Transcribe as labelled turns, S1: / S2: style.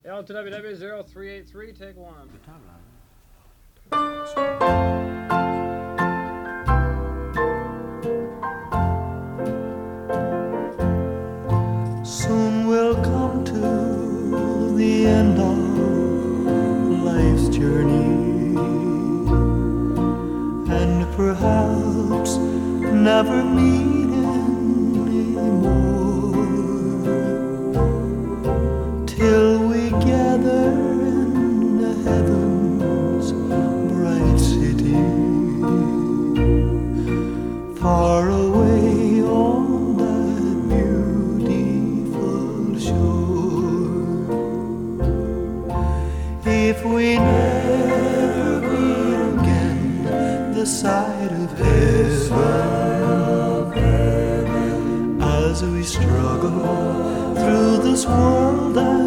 S1: L to WW0383, take one.
S2: Soon we'll come to the end of life's journey, and perhaps never meet anymore, till we gather in the heaven's bright city, far away on that beautiful shore. If we never meet again this side of heaven, as we struggle through this world